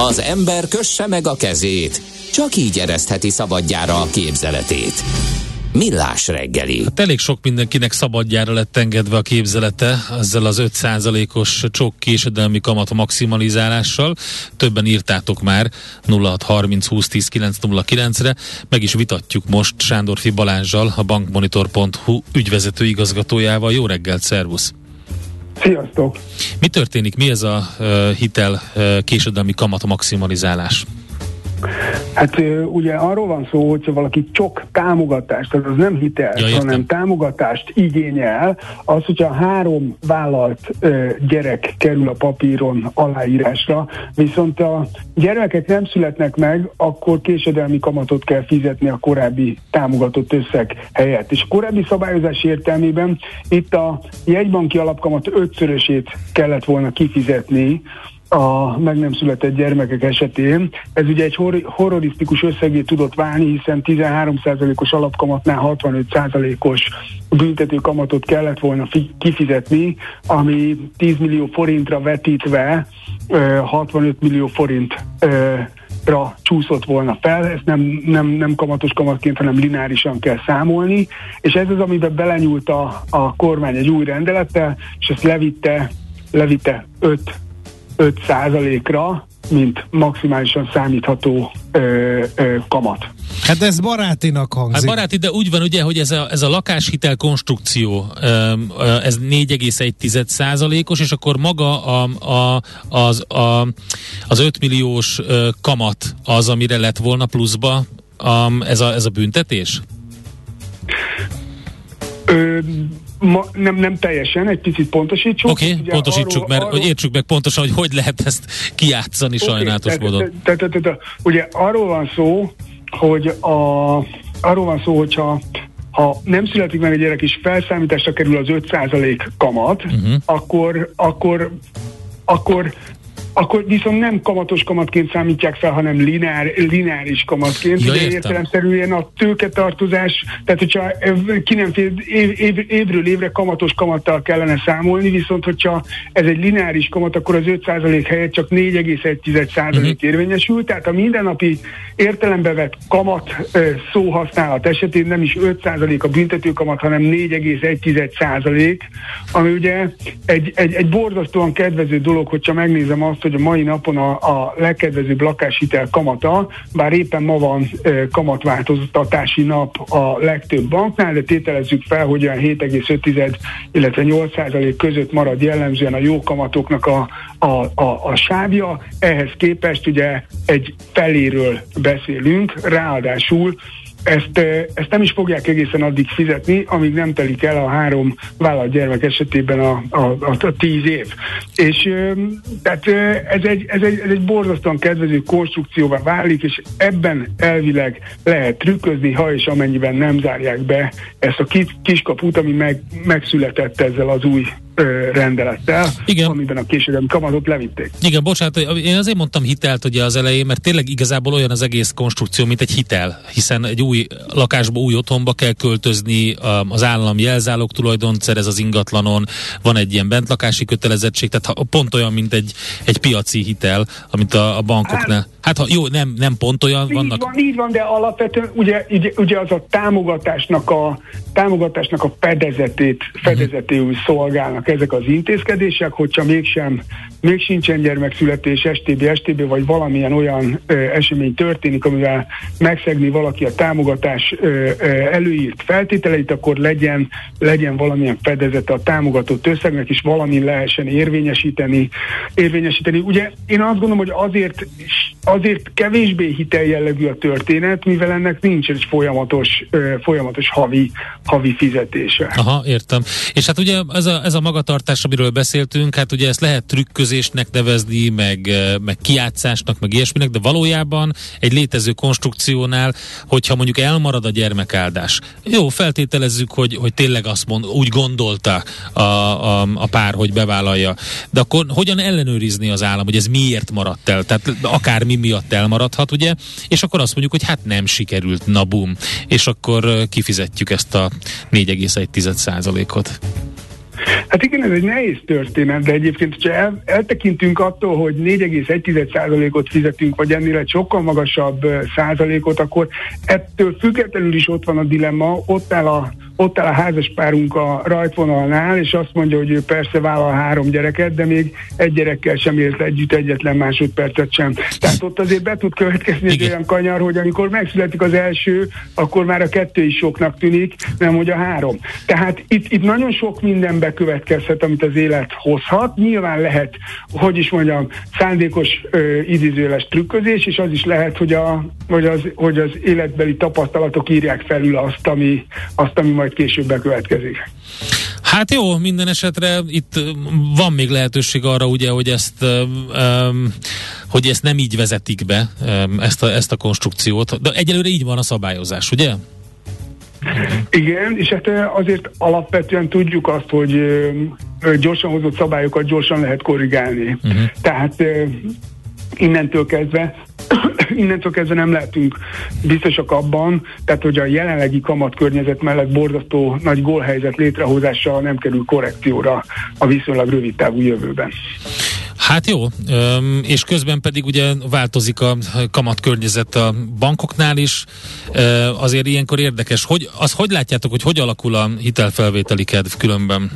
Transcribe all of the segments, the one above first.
Az ember kösse meg a kezét, csak így eresztheti szabadjára a képzeletét. Millás reggeli. Hát elég sok mindenkinek szabadjára lett engedve a képzelete ezzel az 5%-os csokk késedelmi kamat maximalizálással. Többen írtátok már 0630 20 10 909-re. Meg is vitatjuk most Sándorfi Balázssal, a bankmonitor.hu ügyvezető igazgatójával. Jó reggelt, szervusz! Sziasztok! Mi történik? Mi ez a hitel késedelmi kamat maximalizálás? Hát ugye arról van szó, hogyha valaki csak támogatást, az nem hitel, hanem támogatást igényel, az, hogyha 3 vállalt gyerek kerül a papíron aláírásra, viszont a gyermekek nem születnek meg, akkor késedelmi kamatot kell fizetni a korábbi támogatott összeg helyett. És a korábbi szabályozás értelmében itt a jegybanki alapkamat 5-szörösét kellett volna kifizetni a meg nem született gyermekek esetén. Ez ugye egy horrorisztikus összegé tudott válni, hiszen 13%-os alapkamatnál 65%-os büntető kamatot kellett volna kifizetni, ami 10 millió forintra vetítve 65 millió forintra csúszott volna fel. Ezt nem kamatos kamatként, hanem lineárisan kell számolni, és ez az, amiben belenyúlt a kormány egy új rendelettel, és ezt levitte 5%-ra, mint maximálisan számítható kamat. Hát ez barátinak hangzik. Hát baráti, de úgy van ugye, hogy ez a lakáshitel konstrukció, ez 4,1%-os, és akkor maga az 5 milliós kamat az, amire lett volna pluszba ez a büntetés? Nem teljesen, egy picit pontosítsuk. Oké, pontosítsuk, mert hogy értsük meg pontosan, hogy lehet ezt kijátszani sajnálatos módon. Ugye arról van szó, hogyha nem születik meg a gyerek és felszámításra kerül az 5% kamat, akkor viszont nem kamatos kamatként számítják fel, hanem lineáris kamatként. Ja, de értelemszerűen a tőketartozás, tehát hogyha ki nem fér, évről évre kamatos kamattal kellene számolni, viszont hogyha ez egy lineáris kamat, akkor az 5% helyett csak 4,1% érvényesül, tehát a mindennapi értelembe vett kamat szóhasználat esetén nem is 5% a büntetőkamat, hanem 4,1%, ami ugye egy borzasztóan kedvező dolog, hogyha megnézem azt, hogy a mai napon a legkedvezőbb lakáshitel kamata, bár éppen ma van kamatváltoztatási nap a legtöbb banknál, de tételezzük fel, hogy olyan 7,5, illetve 8% között marad jellemzően a jó kamatoknak a sávja. Ehhez képest ugye egy feléről beszélünk, ráadásul ezt nem is fogják egészen addig fizetni, amíg nem telik el a 3 vállalt gyermek esetében a 10 év. És tehát ez egy borzasztóan kedvező konstrukcióvá válik, és ebben elvileg lehet trükközni, ha és amennyiben nem zárják be ezt a kiskaput, ami megszületett ezzel az új rendelettel, igen, amiben a késedelmi kamatot levitték. Igen, bocsánat, én azért mondtam hitelt ugye az elején, mert tényleg igazából olyan az egész konstrukció, mint egy hitel, hiszen egy új lakásba, új otthonba kell költözni, az állam jelzálog tulajdont szerez az ingatlanon, van egy ilyen bentlakási kötelezettség, tehát pont olyan, mint egy piaci hitel, amit a bankoknál. Hát ha jó, nem pont olyan vannak. Így van, de alapvetően ugye az a támogatásnak a fedezetéül szolgálnak ezek az intézkedések, hogyha még sincsen gyermekszületés, STB, vagy valamilyen olyan esemény történik, amivel megszegni valaki a támogatás előírt feltételeit, akkor legyen valamilyen fedezete a támogatott összegnek, és valamin lehessen érvényesíteni. Ugye én azt gondolom, hogy azért kevésbé hiteljellegű a történet, mivel ennek nincs egy folyamatos havi fizetése. Aha, értem. És hát ugye ez a magatartás, amiről beszéltünk, hát ugye ezt lehet trükközésnek nevezni, meg kijátszásnak, meg ilyesminek, de valójában egy létező konstrukciónál, hogyha mondjuk elmarad a gyermekáldás. Jó, feltételezzük, hogy tényleg úgy gondolta a pár, hogy bevállalja. De akkor hogyan ellenőrizni az állam, hogy ez miért maradt el? Tehát akármi miatt elmaradhat, ugye? És akkor azt mondjuk, hogy hát nem sikerült, na bum. És akkor kifizetjük ezt a 4,1%-ot. Hát igen, ez egy nehéz történet, de egyébként, ha eltekintünk attól, hogy 4,1%-ot fizetünk, vagy ennél egy sokkal magasabb százalékot, akkor ettől függetlenül is ott van a dilemma, ott áll a házaspárunk a rajtvonalnál, és azt mondja, hogy ő persze vállal 3 gyereket, de még egy gyerekkel sem élt együtt egyetlen másodpercet sem. Tehát ott azért be tud következni egy olyan kanyar, hogy amikor megszületik az első, akkor már a 2 is soknak tűnik, nem hogy a 3. Tehát itt nagyon sok minden bekövetkezhet, amit az élet hozhat. Nyilván lehet, szándékos idézőjeles trükközés, és az is lehet, hogy az életbeli tapasztalatok írják felül azt, ami majd később bekövetkezik. Hát jó, minden esetre itt van még lehetőség arra, ugye, hogy ezt nem így vezetik be, ezt a konstrukciót, de egyelőre így van a szabályozás, ugye? Igen, és hát azért alapvetően tudjuk azt, hogy gyorsan hozott szabályokat gyorsan lehet korrigálni. Tehát innentől kezdve nem lehetünk biztosak abban, tehát hogy a jelenlegi kamatkörnyezet mellett borzasztó nagy gólhelyzet létrehozása nem kerül korrekcióra a viszonylag rövid távú jövőben. Hát jó, és közben pedig ugye változik a kamatkörnyezet a bankoknál is, azért ilyenkor érdekes. Hogy látjátok, hogy alakul a hitelfelvételi kedv különben?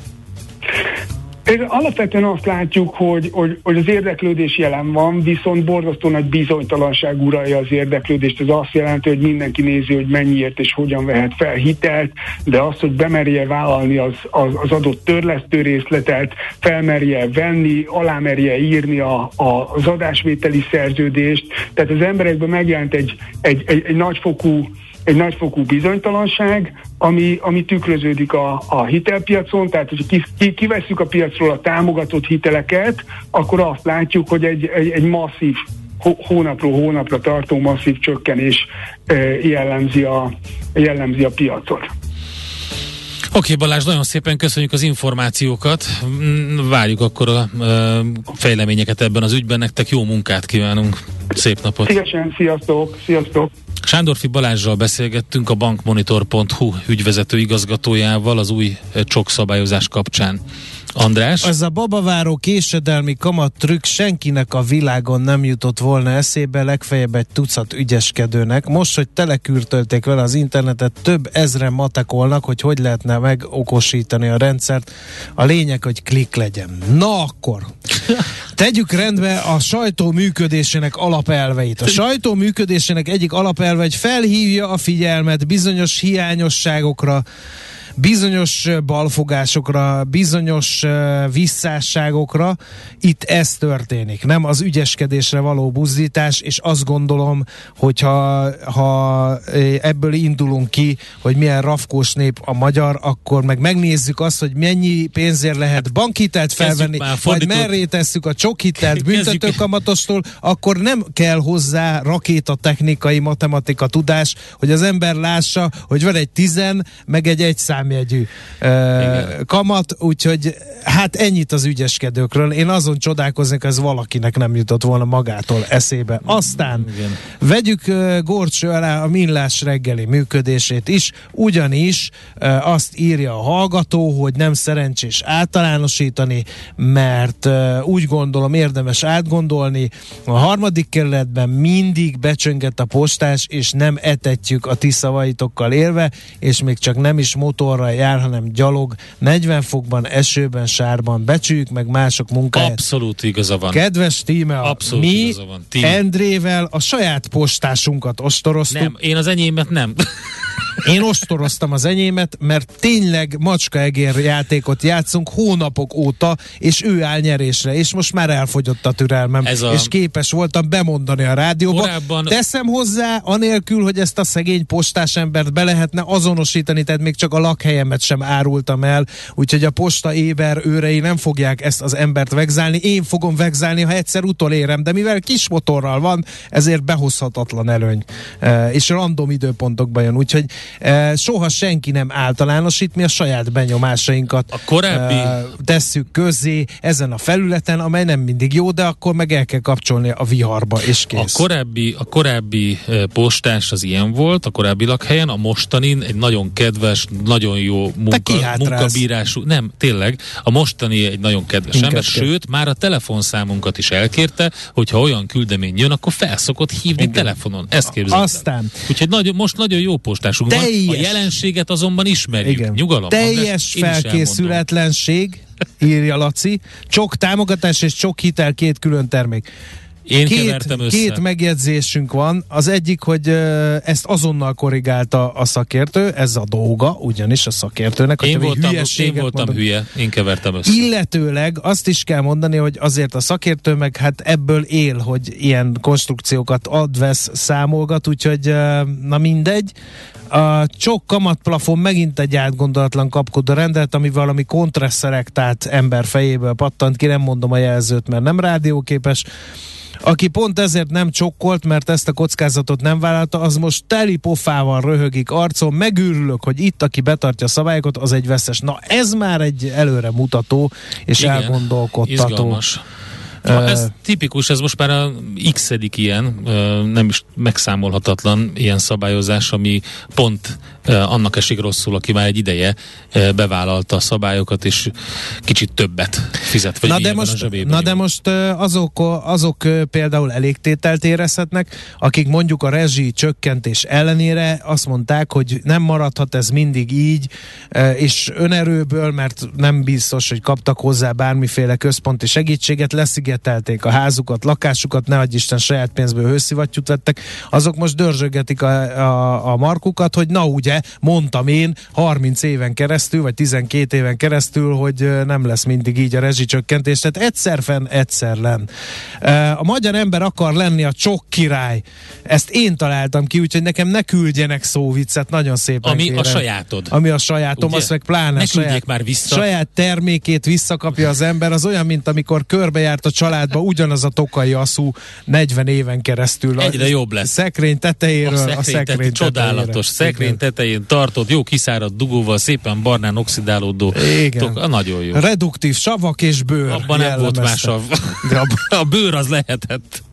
Alapvetően azt látjuk, hogy az érdeklődés jelen van, viszont borzasztó nagy bizonytalanság uralja az érdeklődést. Ez azt jelenti, hogy mindenki nézi, hogy mennyiért és hogyan vehet fel hitelt, de az, hogy bemerje vállalni az adott törlesztő részletet, felmerje venni, alámerje írni az adásvételi szerződést. Tehát az emberekben megjelent egy nagyfokú bizonytalanság, ami tükröződik a hitelpiacon, tehát hogy kivesszük a piacról a támogatott hiteleket, akkor azt látjuk, hogy egy masszív, hónapról hónapra tartó masszív csökkenés jellemzi a piacot. Oké, Balázs, nagyon szépen köszönjük az információkat. Várjuk akkor a fejleményeket ebben az ügyben. Nektek jó munkát kívánunk. Szép napot. Szívesen, sziasztok. Sándorfi Balázsral beszélgettünk, a bankmonitor.hu ügyvezető igazgatójával az új csok-szabályozás kapcsán. András? Ez a babaváró késedelmi kamattrükk senkinek a világon nem jutott volna eszébe, legfeljebb egy tucat ügyeskedőnek. Most, hogy telekürtölték vele az internetet, több ezren matekolnak, hogy lehetne megokosítani a rendszert. A lényeg, hogy klik legyen. Na akkor! Tegyük rendbe a sajtó működésének alapelveit. A sajtó működésének egyik alapelve, hogy felhívja a figyelmet bizonyos hiányosságokra, bizonyos balfogásokra, bizonyos visszásságokra. Itt ez történik, nem az ügyeskedésre való buzdítás, és azt gondolom, hogyha ebből indulunk ki, hogy milyen rafkós nép a magyar, akkor meg megnézzük azt, hogy mennyi pénzért lehet bankhitelt felvenni, majd merré tesszük a csokhitelt büntetőkamatostól, akkor nem kell hozzá rakétatechnikai matematika tudás, hogy az ember lássa, hogy van egy 10, meg egy 1 számjegyű kamat, úgyhogy hát ennyit az ügyeskedőkről. Én azon csodálkoznék, ez valakinek nem jutott volna magától eszébe. Aztán vegyük górcső alá a Millás reggeli működését is, ugyanis azt írja a hallgató, hogy nem szerencsés általánosítani, mert úgy gondolom érdemes átgondolni. A 3. kerületben mindig becsöngett a postás, és nem etetjük a ti szavaitokkal élve, és még csak nem is motorral jár, hanem gyalog, 40 fokban, esőben, sárban, becsüljük meg mások munkáját. Abszolút igaza van. Kedves tíme, mi Endrével a saját postásunkat ostoroztuk. Nem, én az enyémet nem. Én ostoroztam az enyémet, mert tényleg macskaegér játékot játszunk hónapok óta, és ő áll nyerésre, és most már elfogyott a türelmem, és képes voltam bemondani a rádióba. Korábban... Teszem hozzá, anélkül, hogy ezt a szegény postás embert be lehetne azonosítani, tehát még csak a lakhelyemet sem árultam el, úgyhogy a posta éber őrei nem fogják ezt az embert vegzálni, én fogom vegzálni, ha egyszer utolérem, de mivel kis motorral van, ezért behozhatatlan előny, és random időpontokban jön, úgyhogy Soha senki nem általánosít, mi a saját benyomásainkat tesszük közzé ezen a felületen, amely nem mindig jó, de akkor meg el kell kapcsolni a viharba, és kész. A korábbi postás az ilyen volt, a korábbi lakhelyen, a mostanin egy nagyon kedves, nagyon jó munkabírású, nem, tényleg, a mostani egy nagyon kedves ember, sőt, már a telefonszámunkat is elkérte, hogyha olyan küldemény jön, akkor felszokott hívni telefonon. Ezt képzeld. Aztán. Úgyhogy most nagyon jó postásunk van. A jelenséget azonban ismerjük. Igen. Nyugalom. Teljes felkészületlenség, írja Laci. Csok támogatás és csok hitel, 2 külön termék. Én kevertem össze. 2 megjegyzésünk van. Az egyik, hogy ezt azonnal korrigálta a szakértő, ez a dolga, ugyanis a szakértőnek. Én voltam hülye, én kevertem össze. Illetőleg azt is kell mondani, hogy azért a szakértő meg hát ebből él, hogy ilyen konstrukciókat ad-vesz, számolgat, úgyhogy na mindegy. A csok kamatplafon megint egy átgondolatlan kapkodó rendelet, ami valami kontraszelektált ember fejéből pattant ki, nem mondom a jelzőt, mert nem rádióképes. Aki pont ezért nem csokkolt, mert ezt a kockázatot nem vállalta, az most teli pofával röhögik arcon, megőrülök, hogy itt, aki betartja a szabályokat, az egy veszes. Na, ez már egy előre mutató és igen, elgondolkodtató. Izgalmas. Ez tipikus, ez most már a x-edik ilyen, nem is megszámolhatatlan ilyen szabályozás, ami pont annak esik rosszul, aki már egy ideje bevállalta a szabályokat, és kicsit többet fizet. Vagy de most azok például elégtételt érezhetnek, akik mondjuk a rezsi csökkentés ellenére azt mondták, hogy nem maradhat ez mindig így, és önerőből, mert nem biztos, hogy kaptak hozzá bármiféle központi segítséget, leszigetelték a házukat, lakásukat, ne adj Isten, saját pénzből hőszivattyút vettek, azok most dörzsögetik a markukat, hogy na ugye, mondtam én 30 éven keresztül, vagy 12 éven keresztül, hogy nem lesz mindig így a rezsicsökkentés, tehát egyszer fenn, egyszer lenn. A magyar ember akar lenni a csok király. Ezt én találtam ki, úgyhogy nekem ne küldjenek szóviccet, nagyon szépen Ami kérem. A sajátod. Ami a sajátom, ugye? Azt meg pláne saját termékét visszakapja az ember, az olyan, mint amikor körbejárt a családba ugyanaz a tokai asszú 40 éven keresztül. Egyre jobb lesz. Szekrény tetejéről a szekrény csodálatos szekrény tetején tartod, jó kiszáradt dugóval, szépen barnán oxidálódó. Nagyon jó. Reduktív savak és bőr. Abban nem volt más a bőr az lehetett.